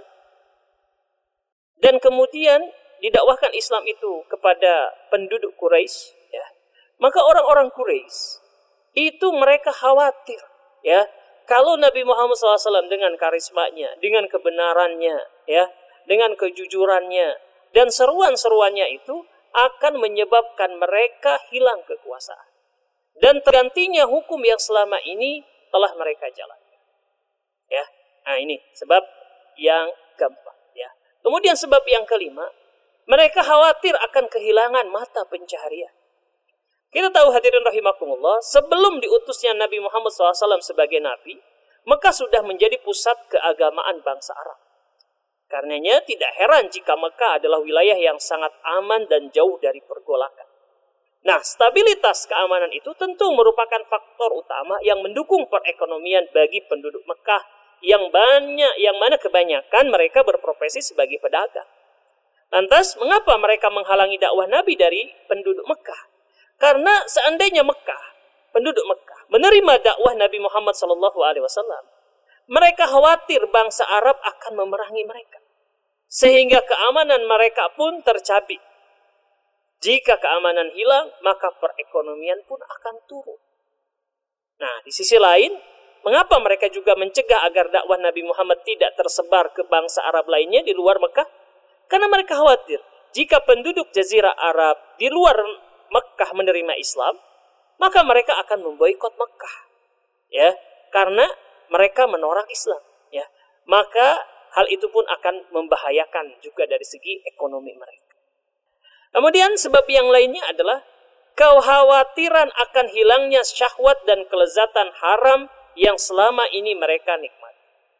dan kemudian didakwahkan Islam itu kepada penduduk Quraisy, ya, maka orang-orang Quraisy itu mereka khawatir, ya, kalau Nabi Muhammad shallallahu alaihi wasallam dengan karismanya, dengan kebenarannya, ya, dengan kejujurannya dan seruan-seruannya itu akan menyebabkan mereka hilang kekuasaan dan tergantinya hukum yang selama ini telah mereka jalankan, ya. Nah ini sebab yang keempat, ya. Kemudian sebab yang kelima, mereka khawatir akan kehilangan mata pencaharian. Kita tahu hadirin rahimakumullah, sebelum diutusnya Nabi Muhammad shallallahu alaihi wasallam sebagai Nabi, Mekah sudah menjadi pusat keagamaan bangsa Arab. Karenanya tidak heran jika Mekah adalah wilayah yang sangat aman dan jauh dari pergolakan. Nah, stabilitas keamanan itu tentu merupakan faktor utama yang mendukung perekonomian bagi penduduk Mekah, yang banyak, yang mana kebanyakan mereka berprofesi sebagai pedagang. Lantas, mengapa mereka menghalangi dakwah Nabi dari penduduk Mekah? Karena seandainya Mekah, penduduk Mekah, menerima dakwah Nabi Muhammad shallallahu alaihi wasallam, mereka khawatir bangsa Arab akan memerangi mereka, sehingga keamanan mereka pun tercabik. Jika keamanan hilang, maka perekonomian pun akan turun. Nah, di sisi lain, mengapa mereka juga mencegah agar dakwah Nabi Muhammad tidak tersebar ke bangsa Arab lainnya di luar Mekah? Karena mereka khawatir jika penduduk Jazirah Arab di luar Mekah menerima Islam, maka mereka akan memboikot Mekah, ya, karena mereka menolak Islam, ya. Maka hal itu pun akan membahayakan juga dari segi ekonomi mereka. Kemudian sebab yang lainnya adalah kekhawatiran akan hilangnya syahwat dan kelezatan haram yang selama ini mereka nikmati.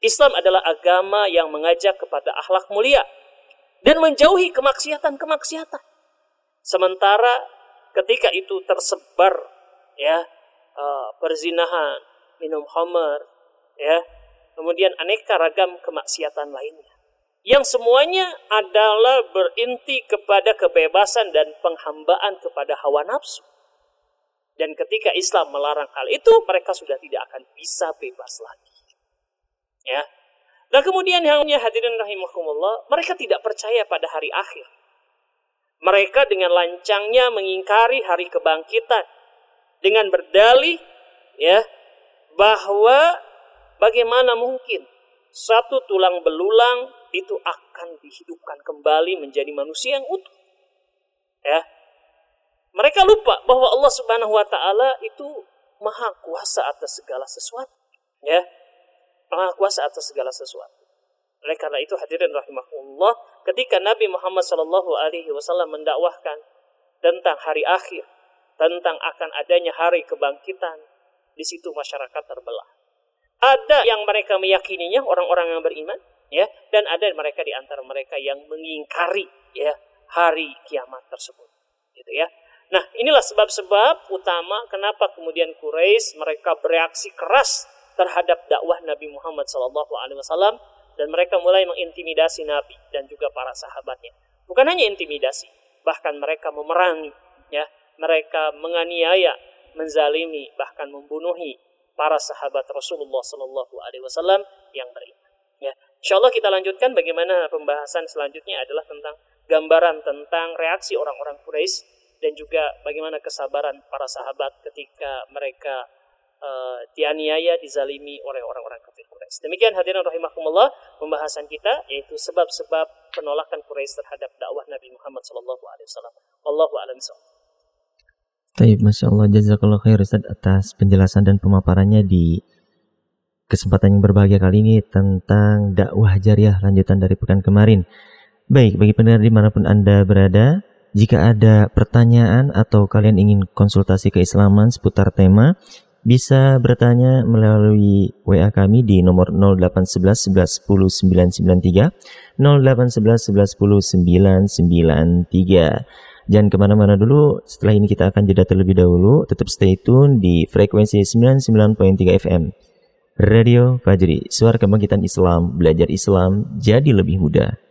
Islam adalah agama yang mengajak kepada akhlak mulia dan menjauhi kemaksiatan-kemaksiatan. Sementara ketika itu tersebar ya uh, perzinahan, minum khamar, ya, kemudian aneka ragam kemaksiatan lainnya, yang semuanya adalah berinti kepada kebebasan dan penghambaan kepada hawa nafsu. Dan ketika Islam melarang hal itu, mereka sudah tidak akan bisa bebas lagi. Ya. Dan kemudian yang hadirin rahimakumullah, mereka tidak percaya pada hari akhir. Mereka dengan lancangnya mengingkari hari kebangkitan dengan berdalih ya bahwa bagaimana mungkin satu tulang belulang itu akan dihidupkan kembali menjadi manusia yang utuh. Ya. Mereka lupa bahwa Allah Subhanahu wa taala itu maha kuasa atas segala sesuatu. Ya. Maha kuasa atas segala sesuatu. Oleh karena itu hadirin rahimahullah, ketika Nabi Muhammad shallallahu alaihi wasallam mendakwahkan tentang hari akhir, tentang akan adanya hari kebangkitan, di situ masyarakat terbelah. Ada yang mereka meyakininya, orang-orang yang beriman, ya, dan ada mereka di antara mereka yang mengingkari ya hari kiamat tersebut, gitu ya. Nah, inilah sebab-sebab utama kenapa kemudian Quraisy mereka bereaksi keras terhadap dakwah Nabi Muhammad shallallahu alaihi wasallam, dan mereka mulai mengintimidasi Nabi dan juga para sahabatnya. Bukan hanya intimidasi, bahkan mereka memerangi, ya, mereka menganiaya, menzalimi, bahkan membunuhi para sahabat Rasulullah shallallahu alaihi wasallam yang beriman. Ya, insyaallah kita lanjutkan bagaimana pembahasan selanjutnya adalah tentang gambaran tentang reaksi orang-orang Quraisy dan juga bagaimana kesabaran para sahabat ketika mereka Uh, dianiaya, dizalimi oleh orang-orang kafir Quraisy. Demikian hadirin rahimakumullah pembahasan kita, yaitu sebab-sebab penolakan Quraisy terhadap dakwah Nabi Muhammad sallallahu alaihi wasallam. Wallahu a'lam bishawab. Baik, Masya Allah, jazakallah khair Ustaz atas penjelasan dan pemaparannya di kesempatan yang berbahagia kali ini tentang dakwah jariah lanjutan dari pekan kemarin. Baik, bagi pendengar dimanapun Anda berada, jika ada pertanyaan atau kalian ingin konsultasi keislaman seputar tema, bisa bertanya melalui W A kami di nomor nol delapan satu satu satu satu sembilan sembilan tiga nol delapan satu satu satu sembilan sembilan tiga. Jangan kemana-mana dulu, setelah ini kita akan jeda terlebih dahulu. Tetap stay tune di frekuensi sembilan puluh sembilan koma tiga F M Radio Fajri, suara kebangkitan Islam, belajar Islam jadi lebih mudah.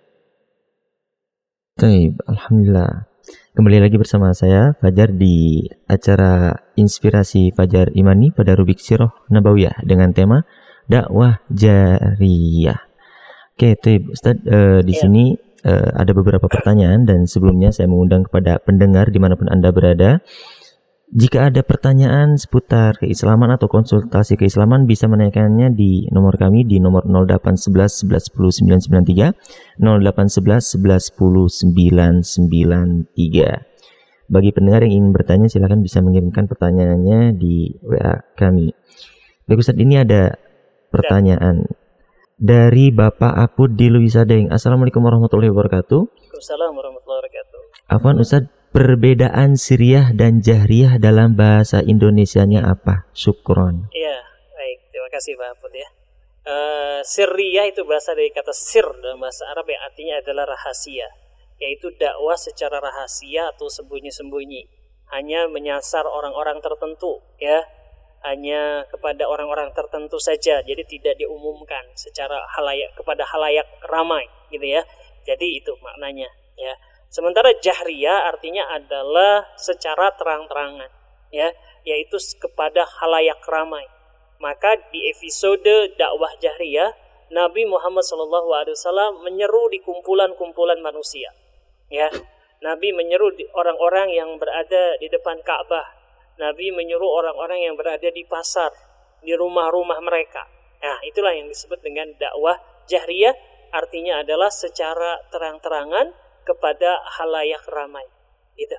Baik, alhamdulillah. Kembali lagi bersama saya Fajar di acara Inspirasi Fajar Imani pada rubrik Sirah Nabawiyah dengan tema dakwah jariyah. Oke, okay, Ustaz, uh, di yeah. sini uh, ada beberapa pertanyaan, dan sebelumnya saya mengundang kepada pendengar dimanapun Anda berada, jika ada pertanyaan seputar keislaman atau konsultasi keislaman bisa menanyakannya di nomor kami di nomor nol delapan satu satu satu satu sembilan sembilan tiga nol delapan satu satu satu sembilan sembilan tiga. Bagi pendengar yang ingin bertanya silakan bisa mengirimkan pertanyaannya di W A kami. Baik Ustaz, ini ada pertanyaan dari Bapak Apud di Luisadeng. Assalamualaikum warahmatullahi wabarakatuh. Waalaikumsalam warahmatullahi wabarakatuh. Afwan Ustaz, perbedaan siriyah dan jahriyah dalam bahasa Indonesianya apa? Syukron. Iya, baik. Terima kasih Pak Apud ya. Uh, siriyah itu berasal dari kata sir dalam bahasa Arab yang artinya adalah rahasia, yaitu dakwah secara rahasia atau sembunyi-sembunyi, hanya menyasar orang-orang tertentu, ya, hanya kepada orang-orang tertentu saja, jadi tidak diumumkan secara halayak kepada halayak ramai, gitu ya. Jadi itu maknanya, ya. Sementara jahriyah artinya adalah secara terang-terangan, ya, yaitu kepada halayak ramai. Maka di episode dakwah jahriyah, Nabi Muhammad shallallahu alaihi wasallam menyeru di kumpulan-kumpulan manusia, ya. Nabi menyeru orang-orang yang berada di depan Ka'bah. Nabi menyeru orang-orang yang berada di pasar, di rumah-rumah mereka. Nah, itulah yang disebut dengan dakwah jahriyah, artinya adalah secara terang-terangan kepada halayak ramai, gitu.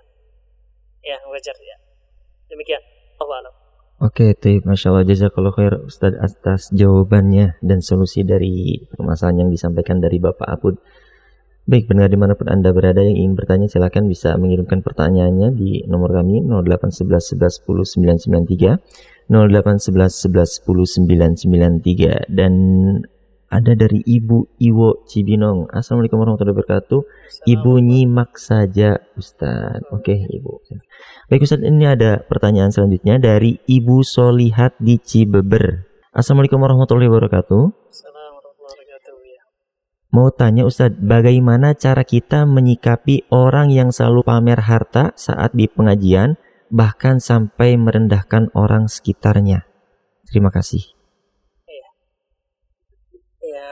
Ya, wajar ya. Demikian. Allahu a'lam. Oke, okay, Masya Allah, jazakallah khair Ustaz atas jawabannya dan solusi dari permasalahan yang disampaikan dari Bapak Apud. Baik, pendengar dimanapun Anda berada yang ingin bertanya silakan bisa mengirimkan pertanyaannya di nomor kami nol delapan satu satu satu satu sembilan sembilan tiga nol delapan satu satu satu sembilan sembilan tiga. Dan ada dari Ibu Iwo Cibinong. Assalamualaikum warahmatullahi wabarakatuh. Ibu nyimak saja Ustaz. Oke Ibu. Baik Ustaz, ini ada pertanyaan selanjutnya dari Ibu Solihat di Cibeber. Assalamualaikum warahmatullahi wabarakatuh. Mau tanya Ustaz, bagaimana cara kita menyikapi orang yang selalu pamer harta saat di pengajian, bahkan sampai merendahkan orang sekitarnya? Terima kasih. Ya, ya,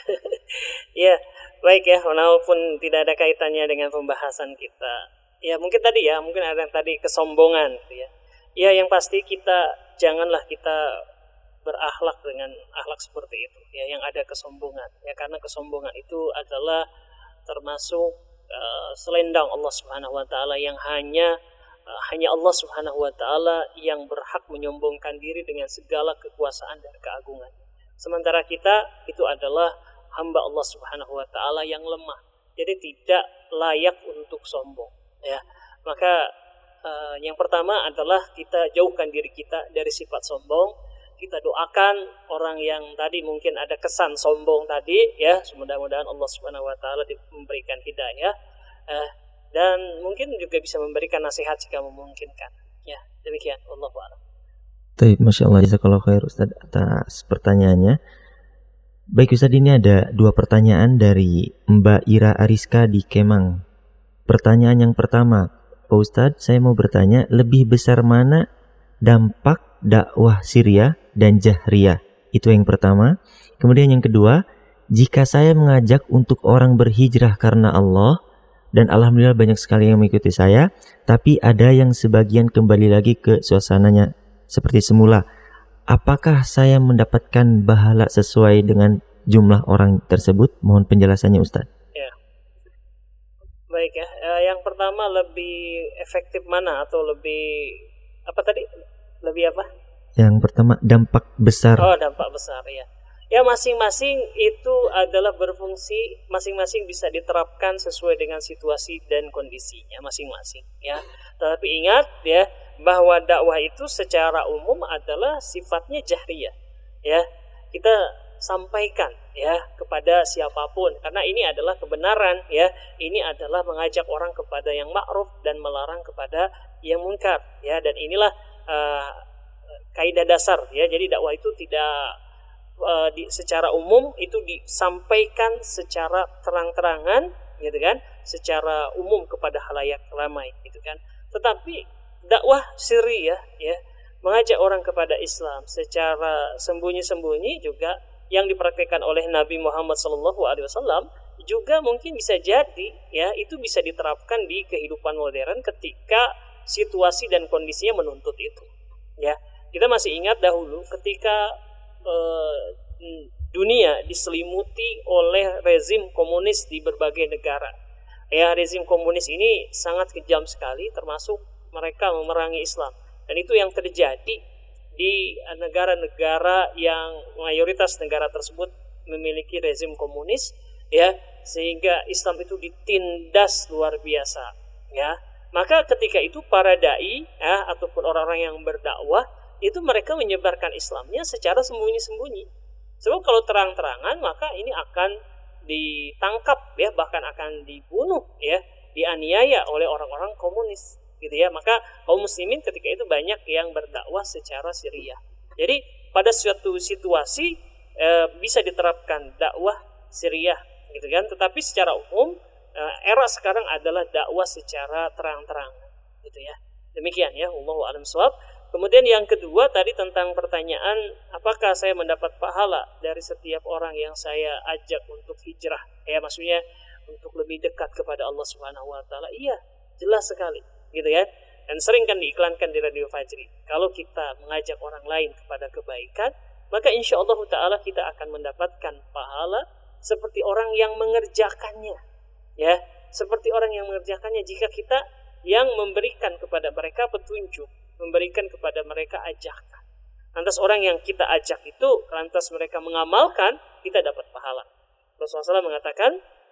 ya, baik ya, walaupun tidak ada kaitannya dengan pembahasan kita. Ya mungkin tadi ya, mungkin ada yang tadi kesombongan, gitu ya. Ya yang pasti kita janganlah kita berakhlak dengan akhlak seperti itu ya, yang ada kesombongan ya, karena kesombongan itu adalah termasuk uh, selendang Allah Subhanahu wa taala yang hanya uh, hanya Allah Subhanahu wa taala yang berhak menyombongkan diri dengan segala kekuasaan dan keagungan. Sementara kita itu adalah hamba Allah Subhanahu wa taala yang lemah. Jadi tidak layak untuk sombong ya. Maka uh, yang pertama adalah kita jauhkan diri kita dari sifat sombong. Kita doakan orang yang tadi mungkin ada kesan sombong tadi ya, mudah-mudahan Allah Subhanahu wa taala memberikan hidayah eh, dan mungkin juga bisa memberikan nasihat jika memungkinkan. Ya, demikian wallahu a'lam. Baik, Masya Allah, jazakallahu khair Ustaz atas pertanyaannya. Baik Ustaz, ini ada dua pertanyaan dari Mbak Ira Ariska di Kemang. Pertanyaan yang pertama, Pak Ustaz, saya mau bertanya, lebih besar mana dampak dakwah sirriyah dan jahriyah? Itu yang pertama. Kemudian yang kedua, jika saya mengajak untuk orang berhijrah karena Allah, dan alhamdulillah banyak sekali yang mengikuti saya, tapi ada yang sebagian kembali lagi ke suasananya seperti semula, apakah saya mendapatkan pahala sesuai dengan jumlah orang tersebut? Mohon penjelasannya Ustaz. Ya. Baik ya, yang pertama, lebih efektif mana atau lebih apa tadi? Lebih apa? Yang pertama, dampak besar. Oh, dampak besar ya. Ya, masing-masing itu adalah berfungsi, masing-masing bisa diterapkan sesuai dengan situasi dan kondisinya masing-masing ya. Tetapi ingat ya, bahwa dakwah itu secara umum adalah sifatnya jahriyah ya. Kita sampaikan ya kepada siapapun, karena ini adalah kebenaran ya. Ini adalah mengajak orang kepada yang ma'ruf dan melarang kepada yang munkar ya, dan inilah Uh, kaidah dasar ya. Jadi dakwah itu tidak uh, di, secara umum itu disampaikan secara terang-terangan gitu kan, secara umum kepada khalayak ramai gitu kan. Tetapi dakwah sirriyah ya, mengajak orang kepada Islam secara sembunyi-sembunyi juga yang dipraktikkan oleh Nabi Muhammad sallallahu alaihi wasallam juga mungkin bisa jadi ya, itu bisa diterapkan di kehidupan modern ketika situasi dan kondisinya menuntut itu ya. Kita masih ingat dahulu ketika eh, dunia diselimuti oleh rezim komunis di berbagai negara ya. Rezim komunis ini sangat kejam sekali, termasuk mereka memerangi Islam, dan itu yang terjadi di negara-negara yang mayoritas negara tersebut memiliki rezim komunis ya, sehingga Islam itu ditindas luar biasa ya. Maka ketika itu para dai ya, ataupun orang-orang yang berdakwah itu mereka menyebarkan Islamnya secara sembunyi-sembunyi. Sebab kalau terang-terangan maka ini akan ditangkap ya, bahkan akan dibunuh ya, dianiaya oleh orang-orang komunis gitu ya. Maka kaum muslimin ketika itu banyak yang berdakwah secara sirriyah. Jadi pada suatu situasi e, bisa diterapkan dakwah sirriyah gitu kan. Tetapi secara umum era sekarang adalah dakwah secara terang-terangan gitu ya. Demikian ya, wallahu a'lam bishawab. Kemudian yang kedua tadi tentang pertanyaan, apakah saya mendapat pahala dari setiap orang yang saya ajak untuk hijrah ya, maksudnya untuk lebih dekat kepada Allah Subhanahu wa taala. Iya, jelas sekali gitu ya. Dan sering kan diiklankan di Radio Fajri, kalau kita mengajak orang lain kepada kebaikan, maka insya Allah taala kita akan mendapatkan pahala seperti orang yang mengerjakannya ya, seperti orang yang mengerjakannya jika kita yang memberikan kepada mereka petunjuk, memberikan kepada mereka ajakan. Lantas orang yang kita ajak itu, lantas mereka mengamalkan, kita dapat pahala. Rasulullah shallallahu alaihi wasallam mengatakan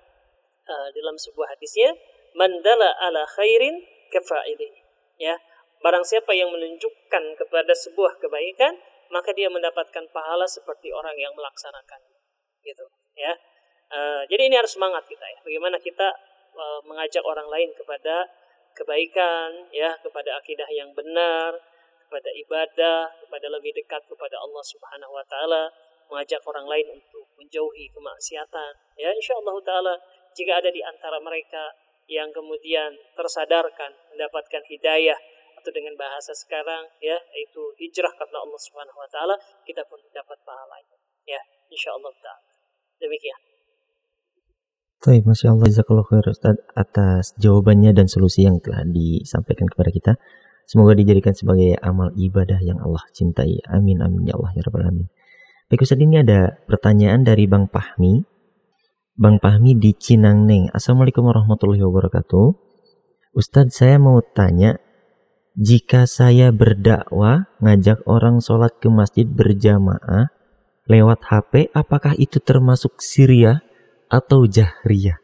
uh, dalam sebuah hadisnya, man dalla ala khairin kafa'ilihi ya, barang siapa yang menunjukkan kepada sebuah kebaikan, maka dia mendapatkan pahala seperti orang yang melaksanakan. gitu ya. Uh, jadi ini harus semangat kita ya. Bagaimana kita uh, mengajak orang lain kepada kebaikan ya, kepada akidah yang benar, kepada ibadah, kepada lebih dekat kepada Allah Subhanahu wa taala, mengajak orang lain untuk menjauhi kemaksiatan. Ya, insyaallah taala jika ada di antara mereka yang kemudian tersadarkan, mendapatkan hidayah atau dengan bahasa sekarang ya, yaitu hijrah karena Allah Subhanahu wa taala, kita pun dapat pahalanya. Ya, insyaallah taala. Demikian. Baik, Masya Allah, jazakallahu khair Ustaz atas jawabannya dan solusi yang telah disampaikan kepada kita. Semoga dijadikan sebagai amal ibadah yang Allah cintai. Amin, amin, ya Allah, ya Rabbal Alamin. Baik Ustaz, ini ada pertanyaan dari Bang Pahmi. Bang Pahmi di Cinangneng. Assalamualaikum warahmatullahi wabarakatuh. Ustaz, saya mau tanya, jika saya berdakwah, ngajak orang sholat ke masjid berjamaah lewat H P, apakah itu termasuk siriyah atau jahriyah?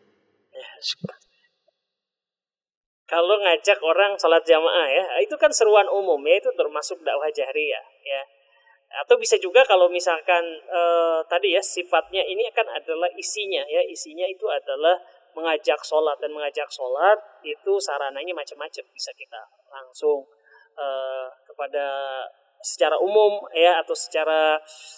Kalau ngajak orang sholat jamaah ya, itu kan seruan umum ya, itu termasuk dakwah jahriyah ya. Atau bisa juga kalau misalkan eh, tadi ya sifatnya ini akan adalah isinya ya, isinya itu adalah mengajak sholat, dan mengajak sholat itu sarananya macam-macam, bisa kita langsung eh, kepada secara umum ya, atau secara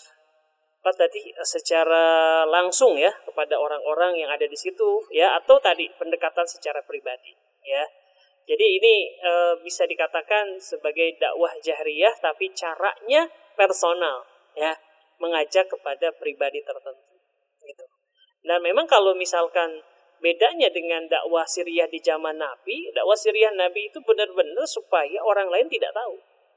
apa tadi secara langsung ya kepada orang-orang yang ada di situ ya, atau tadi pendekatan secara pribadi ya. Jadi ini e, bisa dikatakan sebagai dakwah jahriyah, tapi caranya personal ya, mengajak kepada pribadi tertentu gitu. Dan memang kalau misalkan bedanya dengan dakwah siriyah di zaman Nabi, dakwah siriyah Nabi itu benar-benar supaya orang lain tidak tahu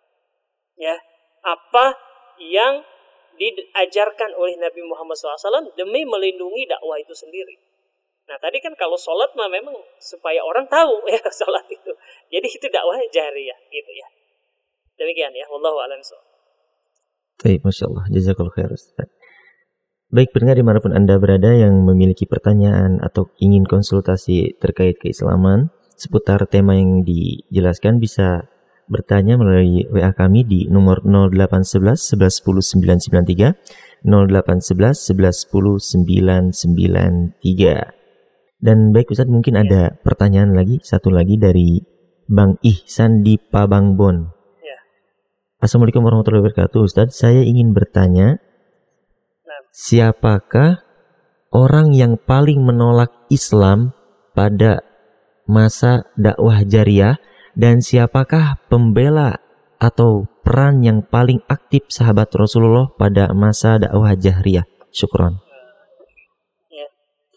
ya apa yang diajarkan oleh Nabi Muhammad shallallahu alaihi wasallam demi melindungi dakwah itu sendiri. Nah tadi kan kalau sholat mah memang supaya orang tahu ya sholat itu. Jadi itu dakwah jahriyah gitu ya. Demikian ya. Wallahu a'lam bishawab. Baik, Masya Allah, jazakallahu khair Ustaz. Baik pendengar dimanapun Anda berada yang memiliki pertanyaan atau ingin konsultasi terkait keislaman seputar tema yang dijelaskan, bisa bertanya melalui W A kami di nomor nol delapan satu satu, satu satu nol, sembilan sembilan tiga, nol delapan satu satu, satu satu nol, sembilan sembilan tiga. Dan baik Ustaz, mungkin ada pertanyaan lagi, satu lagi dari Bang Ihsan di Pabangbon. Ya. Assalamualaikum warahmatullahi wabarakatuh Ustaz, saya ingin bertanya, nah, siapakah orang yang paling menolak Islam pada masa dakwah jariyah, dan siapakah pembela atau peran yang paling aktif sahabat Rasulullah pada masa dakwah jahriyah? Syukron. Ya.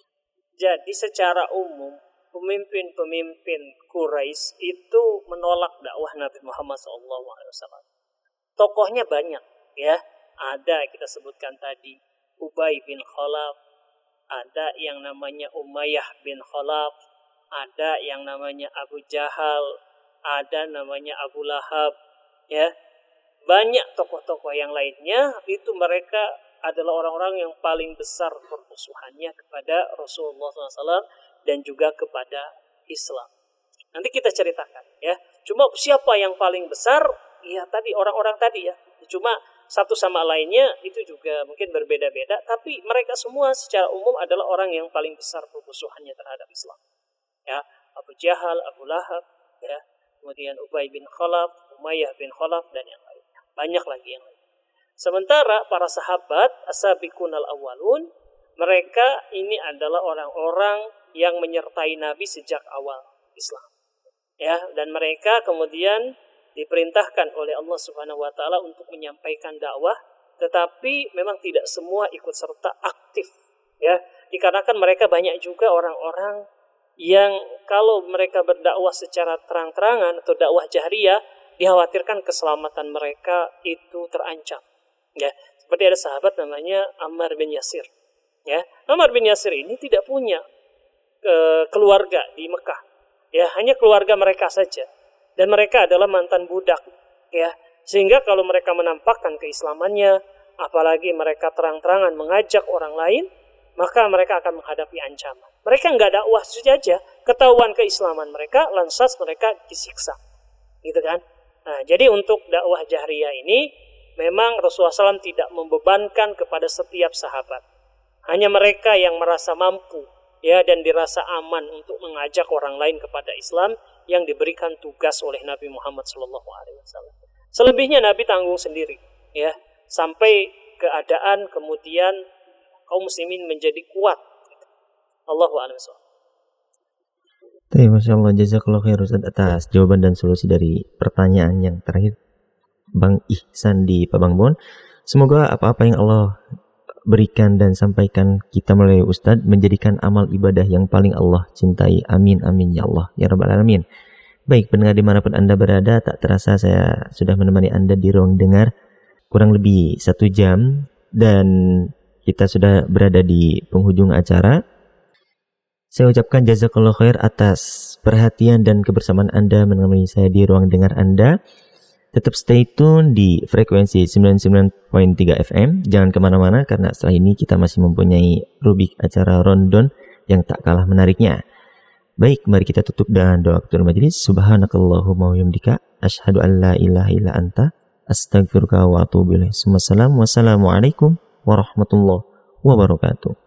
Jadi secara umum pemimpin-pemimpin Quraisy itu menolak dakwah Nabi Muhammad shallallahu alaihi wasallam. Tokohnya banyak ya. Ada kita sebutkan tadi Ubay bin Khalaf, ada yang namanya Umayyah bin Khalaf, ada yang namanya Abu Jahal, ada namanya Abu Lahab ya. Banyak tokoh-tokoh yang lainnya, itu mereka adalah orang-orang yang paling besar permusuhannya kepada Rasulullah shallallahu alaihi wasallam dan juga kepada Islam. Nanti kita ceritakan ya. Cuma siapa yang paling besar? Ya tadi orang-orang tadi ya. Cuma satu sama lainnya itu juga mungkin berbeda-beda, tapi mereka semua secara umum adalah orang yang paling besar permusuhannya terhadap Islam. Ya, Abu Jahal, Abu Lahab, ya, kemudian Ubay bin Khalaf, Umayyah bin Khalaf, dan yang lainnya. Banyak lagi yang lain. Sementara para sahabat as-sabiqunal awwalun, mereka ini adalah orang-orang yang menyertai Nabi sejak awal Islam. Ya, dan mereka kemudian diperintahkan oleh Allah Subhanahu wa taala untuk menyampaikan dakwah, tetapi memang tidak semua ikut serta aktif, ya. Dikarenakan mereka banyak juga orang-orang yang kalau mereka berdakwah secara terang-terangan atau dakwah jahriyah, dikhawatirkan keselamatan mereka itu terancam. Ya, seperti ada sahabat namanya Ammar bin Yasir. Ya, Ammar bin Yasir ini tidak punya e, keluarga di Mekah. Ya, hanya keluarga mereka saja. Dan mereka adalah mantan budak. Ya, sehingga kalau mereka menampakkan keislamannya, apalagi mereka terang-terangan mengajak orang lain, maka mereka akan menghadapi ancaman. Mereka nggak dakwah saja, ketahuan keislaman mereka, lantas mereka disiksa, gitu kan? Nah, jadi untuk dakwah jahriyah ini memang Rasulullah shallallahu alaihi wasallam tidak membebankan kepada setiap sahabat. Hanya mereka yang merasa mampu ya dan dirasa aman untuk mengajak orang lain kepada Islam yang diberikan tugas oleh Nabi Muhammad shallallahu alaihi wasallam. Selebihnya Nabi tanggung sendiri ya, sampai keadaan kemudian kaum muslimin menjadi kuat. Allahu a'lam bishawab. Masya Allah, jazakallahu khair Ustaz atas jawaban dan solusi dari pertanyaan yang terakhir Bang Ihsan di Pabangbon. Semoga apa-apa yang Allah berikan dan sampaikan kita melalui Ustaz menjadikan amal ibadah yang paling Allah cintai. Amin amin ya Allah ya Rabbal Alamin. Baik pendengar dimanapun Anda berada, tak terasa saya sudah menemani Anda di ruang dengar kurang lebih satu jam dan kita sudah berada di penghujung acara. Saya ucapkan jazakallahu khair atas perhatian dan kebersamaan Anda menemani saya di ruang dengar Anda. Tetap stay tune di frekuensi sembilan puluh sembilan koma tiga F M. Jangan kemana-mana karena setelah ini kita masih mempunyai rubrik acara Rondon yang tak kalah menariknya. Baik, mari kita tutup dengan doa ketua majelis. Subhanakallahumma wa bihamdika asyhadu an la ilaha illa anta astaghfiruka wa atubu ilaik. Wassalamualaikum warahmatullahi wabarakatuh.